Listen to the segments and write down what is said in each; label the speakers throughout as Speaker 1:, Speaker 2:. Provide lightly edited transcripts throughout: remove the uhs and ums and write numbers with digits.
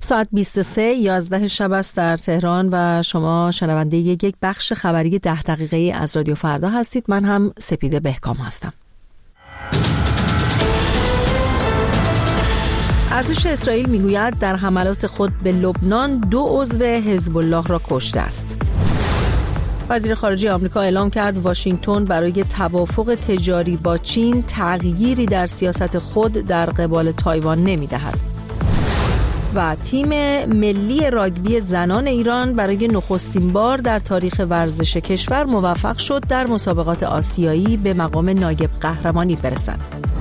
Speaker 1: ساعت 23:11 شب است در تهران و شما شنونده یک بخش خبری 10 دقیقه‌ای از رادیو فردا هستید. من هم سپیده بهکام هستم. ارتش اسرائیل میگوید در حملات خود به لبنان 2 عضو حزب الله را کشته است. وزیر خارجه آمریکا اعلام کرد واشنگتن برای توافق تجاری با چین تغییری در سیاست خود در قبال تایوان نمی‌دهد. و تیم ملی راگبی زنان ایران برای نخستین بار در تاریخ ورزش کشور موفق شد در مسابقات آسیایی به مقام نایب قهرمانی برسد.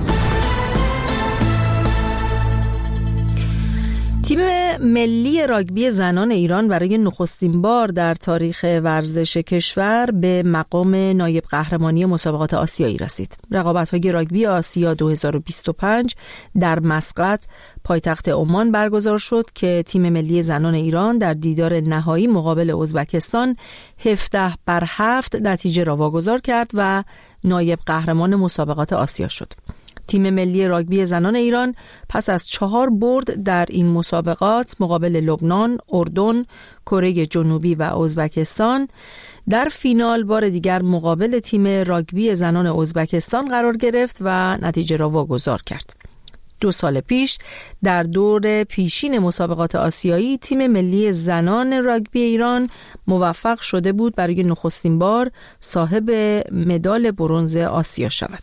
Speaker 1: تیم ملی راگبی زنان ایران برای نخستین بار در تاریخ ورزش کشور به مقام نایب قهرمانی مسابقات آسیایی رسید. رقابت‌های راگبی آسیا 2025 در مسقط پایتخت عمان برگزار شد که تیم ملی زنان ایران در دیدار نهایی مقابل ازبکستان 17-7 نتیجه را واگذار کرد و نایب قهرمان مسابقات آسیا شد. تیم ملی راگبی زنان ایران پس از 4 برد در این مسابقات مقابل لبنان، اردن، کره جنوبی و ازبکستان در فینال بار دیگر مقابل تیم راگبی زنان ازبکستان قرار گرفت و نتیجه را واگذار کرد. 2 سال پیش در دور پیشین مسابقات آسیایی تیم ملی زنان راگبی ایران موفق شده بود برای نخستین بار صاحب مدال برنز آسیا شود.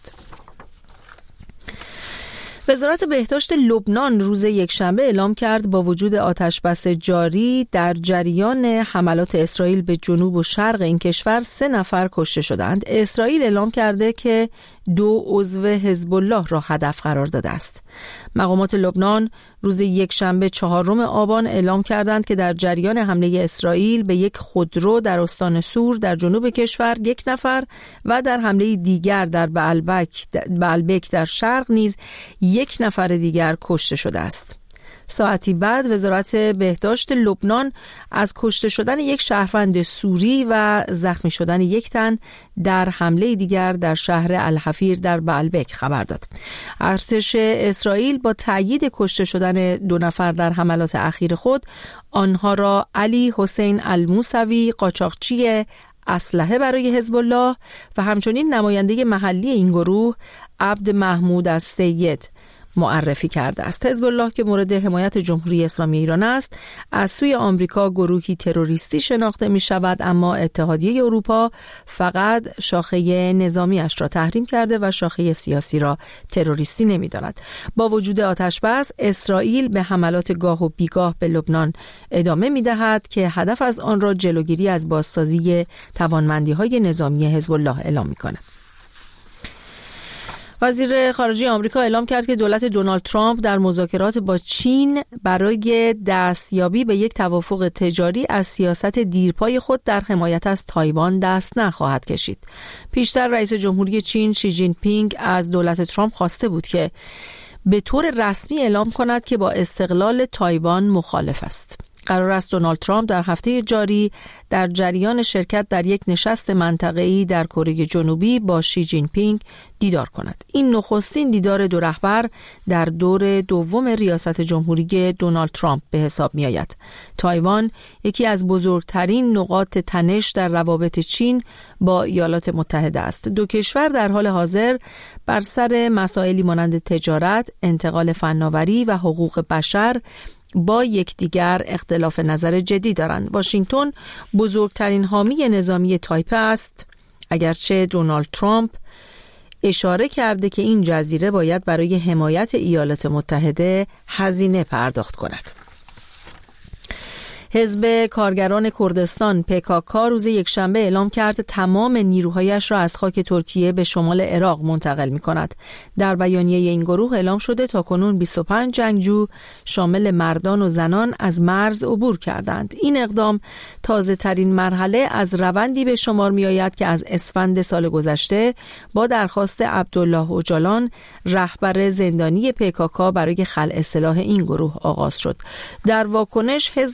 Speaker 1: وزارت بهداشت لبنان روز یکشنبه اعلام کرد با وجود آتشبس جاری در جریان حملات اسرائیل به جنوب و شرق این کشور 3 نفر کشته شدند. اسرائیل اعلام کرده که 2 عضو حزب الله را هدف قرار داده است. مقامات لبنان روز یکشنبه 4 آبان اعلام کردند که در جریان حمله اسرائیل به یک خودرو در استان سور در جنوب کشور 1 نفر و در حمله دیگر در بعلبک در شرق نیز 1 نفر دیگر کشته شده است. ساعتی بعد وزارت بهداشت لبنان از کشته شدن 1 شهروند سوری و زخمی شدن 1 تن در حمله دیگر در شهر الحفیر در بعلبک خبر داد. ارتش اسرائیل با تأیید کشته شدن 2 نفر در حملات اخیر خود آنها را علی حسین الموسوی قاچاقچی اسلحه برای حزب الله و همچنین نماینده محلی این گروه عبد محمود السید معرفی کرده است. حزب الله که مورد حمایت جمهوری اسلامی ایران است از سوی آمریکا گروهی تروریستی شناخته می شود، اما اتحادیه اروپا فقط شاخه نظامیش را تحریم کرده و شاخه سیاسی را تروریستی نمی داند. با وجود آتشبس اسرائیل به حملات گاه و بیگاه به لبنان ادامه می دهد که هدف از آن را جلوگیری از بازسازی توانمندی های نظامی حزب الله اعلام می کند. وزیر خارجه آمریکا اعلام کرد که دولت دونالد ترامپ در مذاکرات با چین برای دستیابی به یک توافق تجاری از سیاست دیرپای خود در حمایت از تایوان دست نخواهد کشید. پیشتر رئیس جمهوری چین شی جین پینگ از دولت ترامپ خواسته بود که به طور رسمی اعلام کند که با استقلال تایوان مخالف است. قرار است دونالد ترامپ در هفته جاری در جریان شرکت در یک نشست منطقه‌ای در کره جنوبی با شی جین پینگ دیدار کند. این نخستین دیدار 2 رهبر در دور دوم ریاست جمهوری دونالد ترامپ به حساب می آید. تایوان یکی از بزرگترین نقاط تنش در روابط چین با ایالات متحده است. 2 کشور در حال حاضر بر سر مسائلی مانند تجارت، انتقال فناوری و حقوق بشر با یکدیگر اختلاف نظر جدی دارند. واشنگتن بزرگترین حامی نظامی تایپه است، اگرچه دونالد ترامپ اشاره کرده که این جزیره باید برای حمایت ایالات متحده هزینه پرداخت کند. حزب کارگران کردستان PKK روز یکشنبه اعلام کرد تمام نیروهایش را از خاک ترکیه به شمال عراق منتقل می کند. در بیانیه این گروه اعلام شده تاکنون 25 جنگجو شامل مردان و زنان از مرز عبور کردند. این اقدام تازه ترین مرحله از روندی به شمار می آید که از اسفند سال گذشته با درخواست عبدالله اوجالان رهبر زندانی PKK برای خلع سلاح این گروه آغاز شد. در واکنش حزب حاکم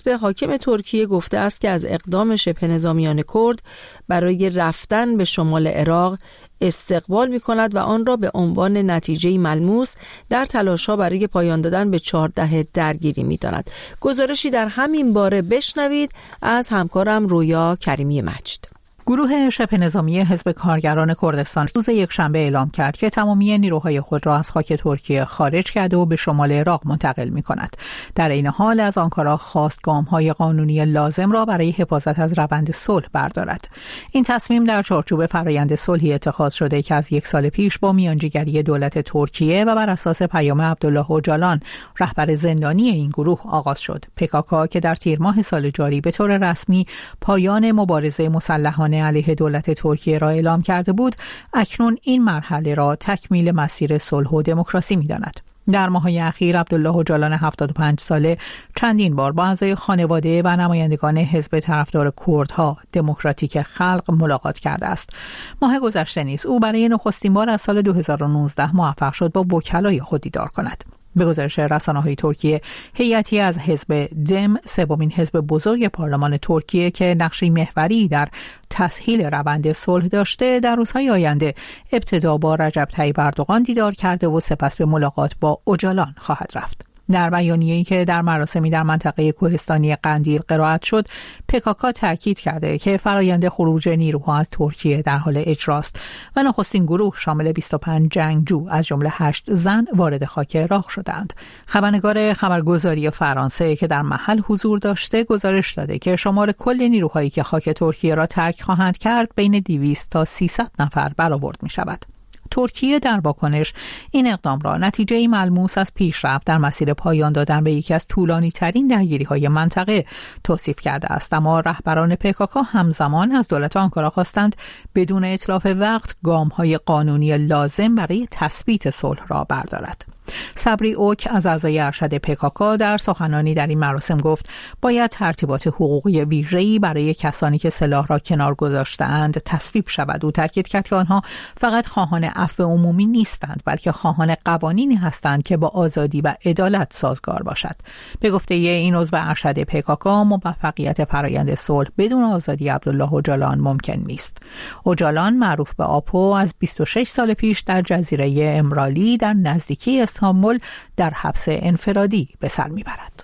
Speaker 1: حاکم ترکیه گفته است که از اقدام شبه نظامیان کرد برای رفتن به شمال عراق استقبال می‌کند و آن را به عنوان نتیجه‌ای ملموس در تلاش‌ها برای پایان دادن به 14 درگیری می‌داند. گزارشی در همین باره بشنوید از همکارم رویا کریمی مجد.
Speaker 2: گروه شبه نظامی حزب کارگران کردستان روز یکشنبه اعلام کرد که تمامی نیروهای خود را از خاک ترکیه خارج کرده و به شمال عراق منتقل می‌کند. در این حال از آنکارا خواست گام‌های قانونی لازم را برای حفاظت از روند صلح بردارد. این تصمیم در چارچوب فرآیند صلحی اتخاذ شده که از 1 سال پیش با میانجیگری دولت ترکیه و بر اساس پیام عبدالله اوجالان رهبر زندانی این گروه آغاز شد. PKK که در تیر ماه سال جاری به طور رسمی پایان مبارزه مسلحانه علیه دولت ترکیه را اعلام کرده بود، اکنون این مرحله را تکمیل مسیر صلح و دموکراسی می‌داند. در ماه‌های اخیر عبدالله اوجالان 75 ساله چندین بار با اعضای خانواده و نمایندگان حزب طرفدار کردها دموکراتیک خلق ملاقات کرده است. ماه گذشته نیز او برای نخستین بار از سال 2019 موفق شد با وکلای خود دیدار کند. به گزارش رسانه‌های ترکیه، هیئتی از حزب دم، سومین حزب بزرگ پارلمان ترکیه که نقشی محوری در تسهیل روند صلح داشته، در روزهای آینده ابتدا با رجب طیب اردوغان دیدار کرده و سپس به ملاقات با اوجالان خواهد رفت. در بیانیه‌ای که در مراسمی در منطقه کوهستانی قندیل قرائت شد، PKK تاکید کرده که فرآیند خروج نیروها از ترکیه در حال اجراست و نخستین گروه شامل 25 جنگجو از جمله 8 زن وارد خاک عراق شدند. خبرنگار خبرگزاری فرانسه که در محل حضور داشته گزارش داده که شمار کل نیروهایی که خاک ترکیه را ترک خواهند کرد بین 200 تا 300 نفر برآورد می‌شود. ترکیه در واکنش این اقدام را نتیجه‌ای ملموس از پیشرفت در مسیر پایان دادن به یکی از طولانی‌ترین درگیری‌های منطقه توصیف کرده است، اما رهبران PKK همزمان از دولت آنکارا خواستند بدون اتلاف وقت گام‌های قانونی لازم برای تثبیت صلح را بردارد. صبری اوک از اعضای ارشد PKK در سخنرانی در این مراسم گفت باید ترتیبات حقوقی ویژه‌ای برای کسانی که سلاح را کنار گذاشته‌اند تصویب شود. او تاکید کرد که آنها فقط خواهان عفو عمومی نیستند، بلکه خواهان قوانینی هستند که با آزادی و عدالت سازگار باشد. به گفته این عضو ارشد PKK، موفقیت فرآیند صلح بدون آزادی عبدالله اوجالان ممکن نیست. اوجالان معروف به آپو از 26 سال پیش در جزیره امرالی در نزدیکی استانبول در حبس انفرادی به سر میبرد.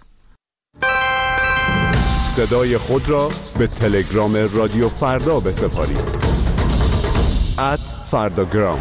Speaker 3: صدای خود را به تلگرام رادیو فردا بسپارید. @فرداگرام.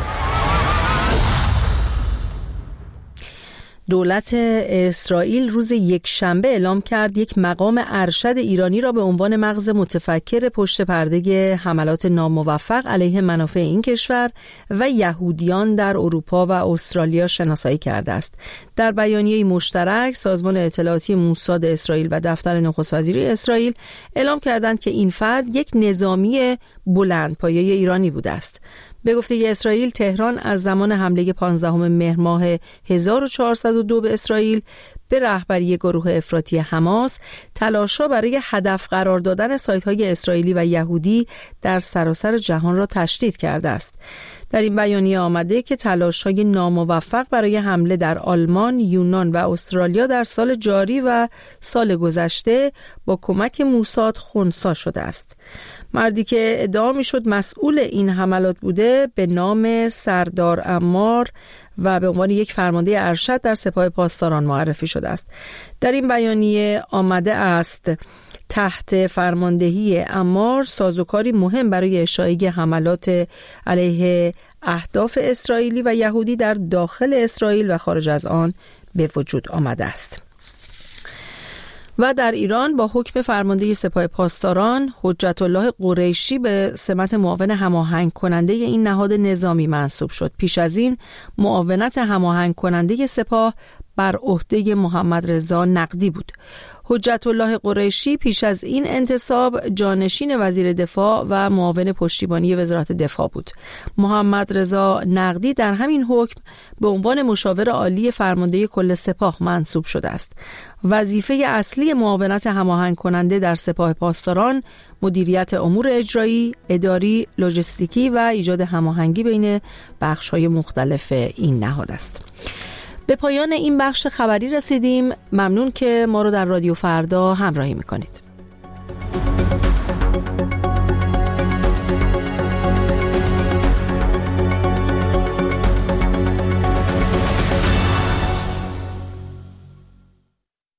Speaker 1: دولت اسرائیل روز یکشنبه اعلام کرد یک مقام ارشد ایرانی را به عنوان مغز متفکر پشت پرده حملات ناموفق علیه منافع این کشور و یهودیان در اروپا و استرالیا شناسایی کرده است. در بیانیه مشترک سازمان اطلاعاتی موساد اسرائیل و دفتر نخست وزیر اسرائیل اعلام کردند که این فرد یک نظامی بلندپایه ایرانی بوده است. به گفته اسرائیل، تهران از زمان حمله 15 مهر ماه 1402 به اسرائیل به رهبری گروه افراطی حماس تلاش‌ها برای هدف قرار دادن سایت‌های اسرائیلی و یهودی در سراسر جهان را تشدید کرده است. در این بیانیه آمده که تلاش‌های ناموفق برای حمله در آلمان، یونان و استرالیا در سال جاری و سال گذشته با کمک موساد خنثی شده است. مردی که ادعا می‌شد مسئول این حملات بوده به نام سردار عمار و به عنوان یک فرمانده ارشد در سپاه پاسداران معرفی شده است. در این بیانیه آمده است تحت فرماندهی عمار سازوکاری مهم برای اشاعه حملات علیه اهداف اسرائیلی و یهودی در داخل اسرائیل و خارج از آن به وجود آمده است. و در ایران با حکم فرمانده سپاه پاسداران حجت الله قریشی به سمت معاون هماهنگ کننده این نهاد نظامی منصوب شد. پیش از این معاونت هماهنگ کننده سپاه بر عهده محمد رضا نقدی بود. حجت الله قریشی پیش از این انتصاب جانشین وزیر دفاع و معاون پشتیبانی وزارت دفاع بود. محمد رضا نقدی در همین حکم به عنوان مشاور عالی فرمانده کل سپاه منصوب شده است. وظیفه اصلی معاونت هماهنگ کننده در سپاه پاسداران مدیریت امور اجرایی، اداری، لوجستیکی و ایجاد هماهنگی بین بخش‌های مختلف این نهاد است. به پایان این بخش خبری رسیدیم. ممنون که ما رو در رادیو فردا همراهی میکنید.